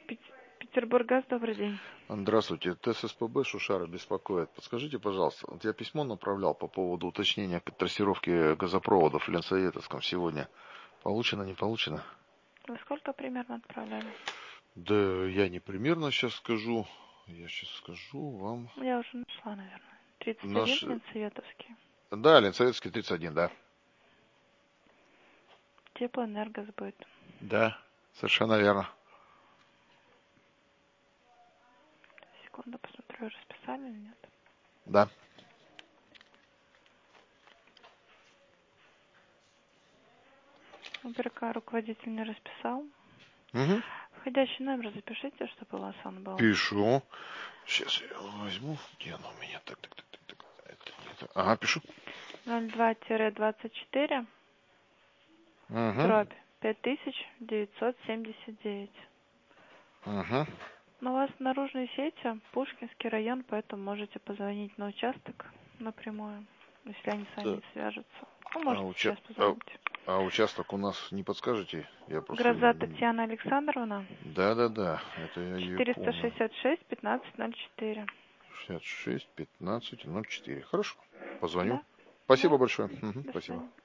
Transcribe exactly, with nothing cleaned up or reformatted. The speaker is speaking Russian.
Пет- Петербурггаз, добрый день. Здравствуйте, ТССПБ Шушара беспокоит. Подскажите, пожалуйста, вот я письмо направлял по поводу уточнения трассировки газопроводов в Ленсоветовском сегодня. Получено, не получено? Вы сколько примерно отправляли? Да я не примерно сейчас скажу. Я сейчас скажу вам. Я уже нашла, наверное. тридцать один Наш... Ленсоветовский. Да, Ленсоветовский тридцать один, да. Теплоэнергосбыт. Да, совершенно верно. Секунду, посмотрю, расписали или нет. Да. УБРК руководитель не расписал. Угу. Входящий номер запишите, чтобы у вас он был. Пишу. Сейчас я его возьму. Где оно у меня? Так, так, так, так, так. Это не это. Ага, пишу. ноль два двадцать четыре Угу. дробь пять тысяч девятьсот семьдесят девять. Угу. Но у вас наружные сети, Пушкинский район, поэтому можете позвонить на участок напрямую, если они с вами Так. не свяжутся. Ну, А, можете уча... сейчас а, позвонить. а участок у нас не подскажете? Я просто... Гроза Татьяна Александровна, Да, да, да, это я ее четыреста помню. шестьдесят шесть пятнадцать ноль четыре. шестьдесят шесть пятнадцать ноль четыре. Хорошо, позвоню. Да? Спасибо Да. большое. Мгм, До спасибо. свидания.